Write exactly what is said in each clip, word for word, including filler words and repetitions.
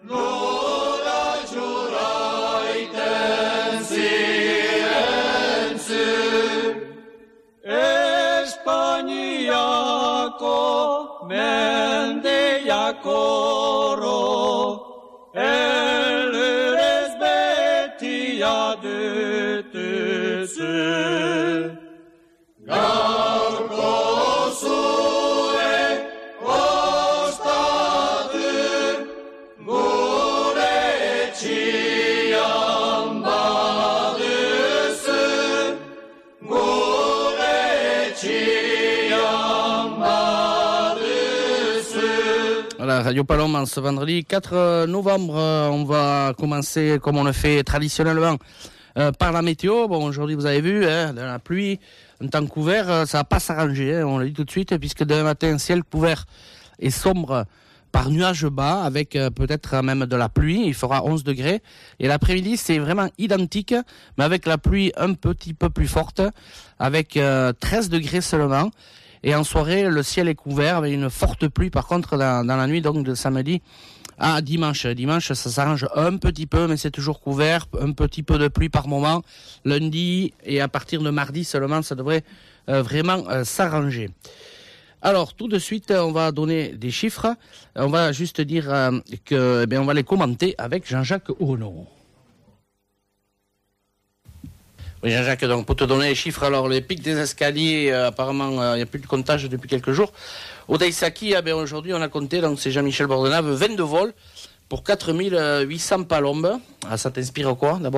Espainiako mendeakoro elurez betia dutuzu. Gaurko zure ostatu gure etxian baduzu, gure etxian baduzu. Voilà, Radio Palom, ce vendredi quatre novembre, on va commencer comme on le fait traditionnellement euh, par la météo. Bon, aujourd'hui, vous avez vu, hein, de la pluie, un temps couvert, ça va pas s'arranger, hein, on le dit tout de suite, puisque demain matin, ciel couvert et sombre par nuages bas, avec euh, peut-être même de la pluie, il fera onze degrés. Et l'après-midi, c'est vraiment identique, mais avec la pluie un petit peu plus forte, avec euh, treize degrés seulement. Et en soirée, le ciel est couvert avec une forte pluie, par contre, dans, dans la nuit donc de samedi à dimanche. Dimanche, ça s'arrange un petit peu, mais c'est toujours couvert. Un petit peu de pluie par moment. Lundi et à partir de mardi seulement, ça devrait euh, vraiment euh, s'arranger. Alors, tout de suite, on va donner des chiffres. On va juste dire euh, que, eh bien, on va les commenter avec Jean-Jacques Ono. Oui, Jean-Jacques, donc pour te donner les chiffres, alors les pics des escaliers, euh, apparemment, il euh, n'y a plus de comptage depuis quelques jours. Au Daisaki, eh bien, aujourd'hui, on a compté, donc c'est Jean-Michel Bordenave, vingt-deux vols pour quatre mille huit cents palombes. Ah, ça t'inspire quoi, d'abord ?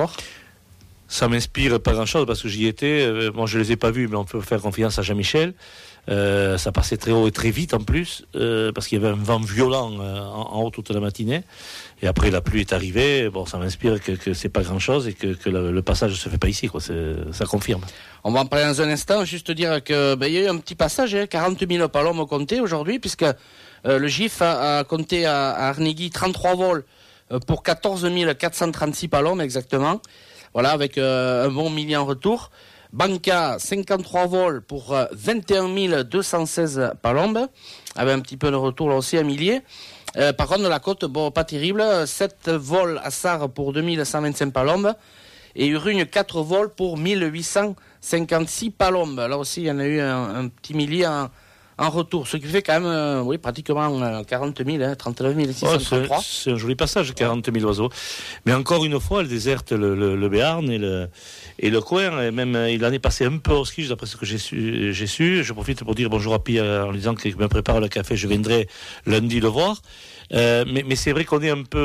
Ça m'inspire pas grand-chose parce que j'y étais. Euh, bon, je les ai pas vus, mais on peut faire confiance à Jean-Michel. Euh, ça passait très haut et très vite en plus, euh, parce qu'il y avait un vent violent euh, en, en haut toute la matinée. Et après la pluie est arrivée. Bon, ça m'inspire que, que c'est pas grand-chose et que, que le, le passage se fait pas ici, quoi. C'est, ça confirme. On va en parler dans un instant. Juste dire que ben, y a eu un petit passage, hein, quarante mille palombes comptés aujourd'hui, puisque euh, le G I F a, a compté à, à Arnegui trente-trois vols euh, pour quatorze mille quatre cent trente-six palombes exactement. Voilà, avec euh, un bon millier en retour. Banca, cinquante-trois vols pour euh, vingt et un mille deux cent seize palombes, avec un petit peu de retour là aussi, un millier. Euh, par contre, la côte, bon, pas terrible, sept vols à Sarre pour deux mille cent vingt-cinq palombes, et Urugne, quatre vols pour mille huit cent cinquante-six palombes. Là aussi, il y en a eu un, un petit millier en, en retour, ce qui fait quand même, euh, oui, pratiquement euh, quarante mille, hein, trente-neuf mille six cent trente-trois. Oh, c'est, c'est un joli passage, quarante mille oiseaux. Mais encore une fois, elle déserte le, le, le Béarn et le, et le coin. Et même, il en est passé un peu au ski, d'après ce que j'ai su. J'ai su. Je profite pour dire bonjour à Pierre en lui disant qu'il me prépare le café. Je viendrai lundi le voir. Euh, mais, mais c'est vrai qu'on est un peu,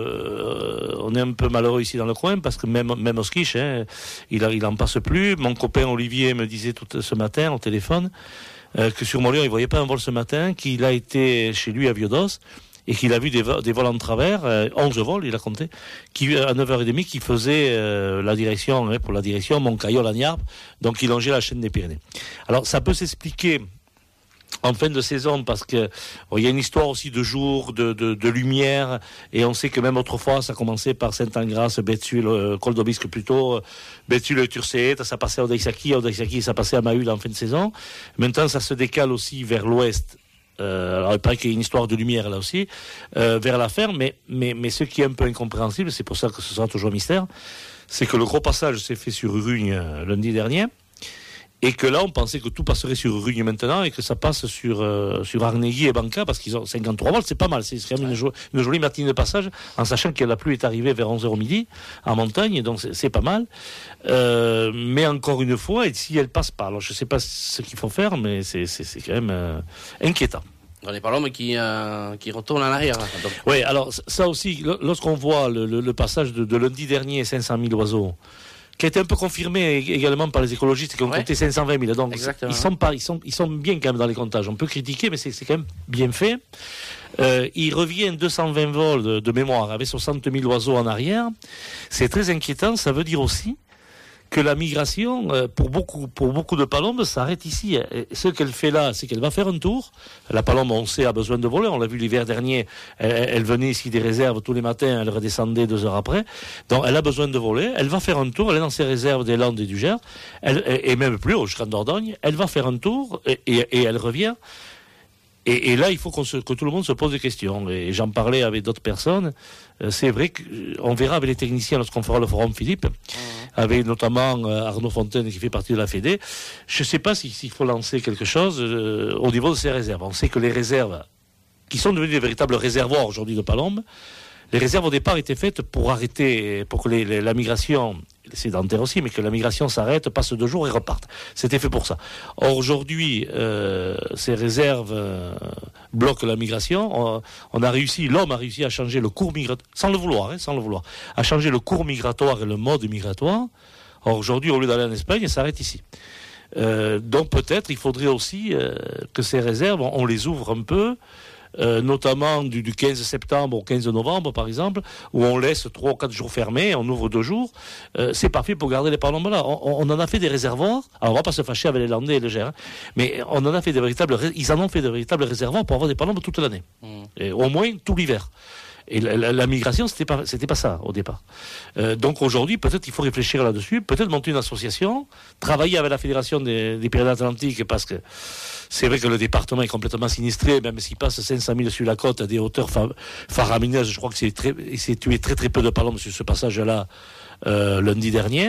euh, on est un peu malheureux ici dans le coin parce que même, même au ski, hein, il, a, il en passe plus. Mon copain Olivier me disait tout ce matin au téléphone euh, que sur Montlion, il voyait pas un vol ce matin, qu'il a été chez lui à Viodos et qu'il a vu des, vo- des vols en travers, euh, onze vols, il a compté, qui, à neuf heures trente, qui faisaient euh, la direction, hein, pour la direction Montcaillol-Agnarbe, donc qui longeait la chaîne des Pyrénées. Alors, ça peut s'expliquer en fin de saison parce que bon, il y a une histoire aussi de jour, de, de, de lumière, et on sait que même autrefois ça commençait par Saint-Angras, Béthul, euh, Col d'Aubisque plutôt, Béthul et Turcéet, ça passait à Odaisaki, à Odaisaki ça passait à Mahul en fin de saison. Maintenant ça se décale aussi vers l'ouest. Euh, alors il paraît qu'il y a une histoire de lumière là aussi, euh, vers la ferme, mais, mais, mais ce qui est un peu incompréhensible, c'est pour ça que ce sera toujours mystère, c'est que le gros passage s'est fait sur Urugne euh, lundi dernier. Et que là, on pensait que tout passerait sur Urugne maintenant et que ça passe sur, euh, sur Arnegui et Banca parce qu'ils ont cinquante-trois vols, c'est pas mal. C'est quand même une, jo- une jolie matinée de passage en sachant que la pluie est arrivée vers onze heures au midi en montagne, donc c'est, c'est pas mal. Euh, mais encore une fois, et si elle passe pas, alors je sais pas ce qu'il faut faire, mais c'est, c'est, c'est quand même euh, inquiétant. Dans les palombes qui, euh, qui retournent en arrière. Oui, alors ça aussi, lorsqu'on voit le, le, le passage de, de lundi dernier, cinq cent mille oiseaux, qui a été un peu confirmé également par les écologistes qui ont ouais. compté cinq cent vingt mille. Donc, ils sont, pas, ils, sont, ils sont bien quand même dans les comptages. On peut critiquer, mais c'est, c'est quand même bien fait. Euh, il revient deux cent vingt vols de, de mémoire avec soixante mille oiseaux en arrière. C'est très inquiétant. Ça veut dire aussi que la migration, euh, pour beaucoup, pour beaucoup de palombes, s'arrête ici. Et ce qu'elle fait là, c'est qu'elle va faire un tour. La palombe, on sait, a besoin de voler. On l'a vu l'hiver dernier. Elle, elle venait ici des réserves tous les matins. Elle redescendait deux heures après. Donc, elle a besoin de voler. Elle va faire un tour. Elle est dans ses réserves des Landes et du Gers. Elle, et même plus haut, jusqu'en Dordogne. Elle va faire un tour et, et, et elle revient. Et, et là, il faut qu'on se, que tout le monde se pose des questions. Et j'en parlais avec d'autres personnes. Euh, c'est vrai qu'on verra avec les techniciens lorsqu'on fera le forum Philippe, mmh. avec notamment euh, Arnaud Fontaine qui fait partie de la Fédé. Je ne sais pas s'il si, si faut lancer quelque chose euh, au niveau de ces réserves. On sait que les réserves, qui sont devenues des véritables réservoirs aujourd'hui de palombes, les réserves au départ étaient faites pour arrêter, pour que les, les, la migration, les sédentaires aussi, mais que la migration s'arrête, passe deux jours et reparte. C'était fait pour ça. Or aujourd'hui, euh, ces réserves euh, bloquent la migration. On, on a réussi, l'homme a réussi à changer le cours migratoire, sans le vouloir, hein, sans le vouloir, à changer le cours migratoire et le mode migratoire. Or aujourd'hui, au lieu d'aller en Espagne, il s'arrête ici. Euh, donc peut-être il faudrait aussi euh, que ces réserves, on, on les ouvre un peu. Euh, notamment du, du quinze septembre au quinze novembre par exemple, où on laisse trois ou quatre jours fermés, on ouvre deux jours, euh, c'est parfait pour garder les palombes là. On, on en a fait des réservoirs, alors on va pas se fâcher avec les Landais et les Gers, hein, mais on en a fait des véritables, ils en ont fait de véritables réservoirs pour avoir des palombes toute l'année, mmh. et au moins tout l'hiver. Et la, la, la migration, c'était pas, c'était pas ça au départ. Euh, donc aujourd'hui, peut-être qu'il faut réfléchir là-dessus, peut-être monter une association, travailler avec la Fédération des, des Pyrénées-Atlantiques, parce que c'est vrai que le département est complètement sinistré, même s'il passe cinq cent mille sur la côte à des hauteurs faramineuses. Je crois que c'est très, il s'est tué très très peu de palombes sur ce passage-là euh, lundi dernier.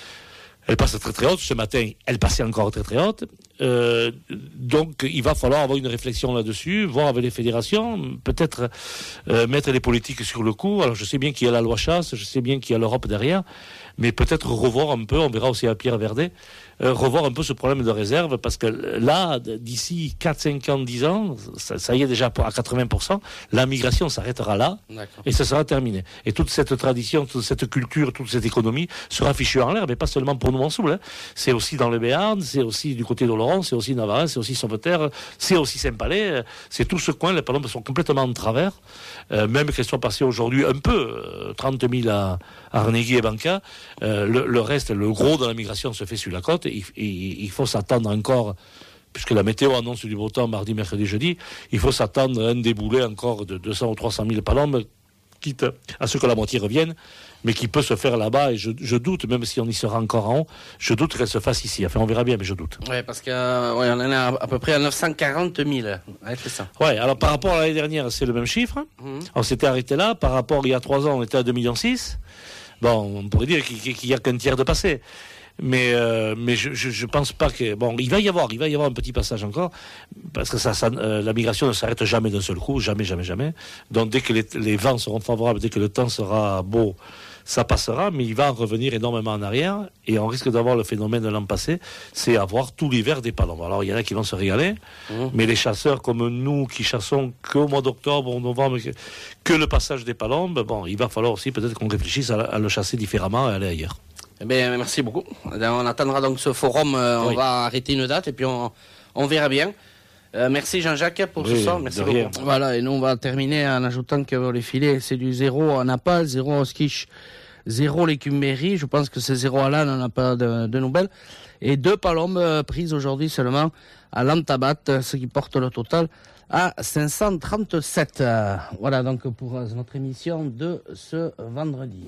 Elle passe très très haute. Ce matin, elle passait encore très très haute. Euh, donc, il va falloir avoir une réflexion là-dessus, voir avec les fédérations, peut-être euh, mettre les politiques sur le coup. Alors, je sais bien qu'il y a la loi chasse, je sais bien qu'il y a l'Europe derrière, mais peut-être revoir un peu, on verra aussi à Pierre Verdet, euh, revoir un peu ce problème de réserve, parce que là, d'ici quatre, cinq ans, dix ans, ça, ça y est déjà à quatre-vingts pour cent, la migration s'arrêtera là, D'accord. et ça sera terminé. Et toute cette tradition, toute cette culture, toute cette économie sera fichue en l'air, mais pas seulement pour nous en Soule, hein. C'est aussi dans le Béarn, c'est aussi du côté d'Oloron, c'est aussi Navarre, c'est aussi Sauveterre, c'est aussi Saint-Palais, c'est tout ce coin, les palombes sont complètement en travers, euh, même qu'elles soient passées aujourd'hui un peu, euh, trente mille à, à Arnegui et Banca, euh, le, le reste, le gros de la migration se fait sur la côte, et, et, il faut s'attendre encore, puisque la météo annonce du beau temps mardi, mercredi, jeudi, il faut s'attendre à un déboulé encore de deux cents ou trois cent mille palombes, quitte à ce que la moitié revienne, mais qui peut se faire là-bas, et je, je doute, même si on y sera encore en haut, je doute qu'elle se fasse ici. Enfin, on verra bien, mais je doute. Oui, parce qu'on euh, ouais, en est à, à peu près à neuf cent quarante mille. Ouais, c'est ça. Oui, alors par rapport à l'année dernière, c'est le même chiffre. Mmh. On s'était arrêté là. Par rapport à il y a trois ans, on était à deux virgule six millions. Bon, on pourrait dire qu'il n'y a qu'un tiers de passé. Mais euh, mais je, je je pense pas que bon il va y avoir il va y avoir un petit passage encore parce que ça, ça euh, la migration ne s'arrête jamais d'un seul coup, jamais jamais jamais. Donc dès que les, les vents seront favorables, dès que le temps sera beau, ça passera, mais il va en revenir énormément en arrière et on risque d'avoir le phénomène de l'an passé, c'est avoir tout l'hiver des palombes. Alors il y en a qui vont se régaler, mmh. mais les chasseurs comme nous qui chassons qu'au mois d'octobre ou novembre, que, que le passage des palombes, bon il va falloir aussi peut-être qu'on réfléchisse à, à le chasser différemment et aller ailleurs. Eh bien, merci beaucoup. On attendra donc ce forum. Euh, oui. On va arrêter une date et puis on, on verra bien. Euh, merci Jean-Jacques pour oui, ce soir. Merci beaucoup. Voilà, et nous on va terminer en ajoutant que les filets, c'est du zéro en Napal, zéro en skiche, zéro l'écumérie. Je pense que c'est zéro à l'âne, on n'a pas de, de nouvelles. Et deux palombes euh, prises aujourd'hui seulement à l'Antabat, ce qui porte le total à cinq cent trente-sept. Euh, voilà donc pour euh, notre émission de ce vendredi.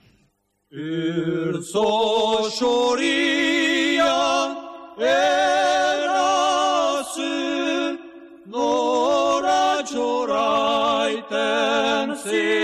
Urso shoria erasu nora choraiten si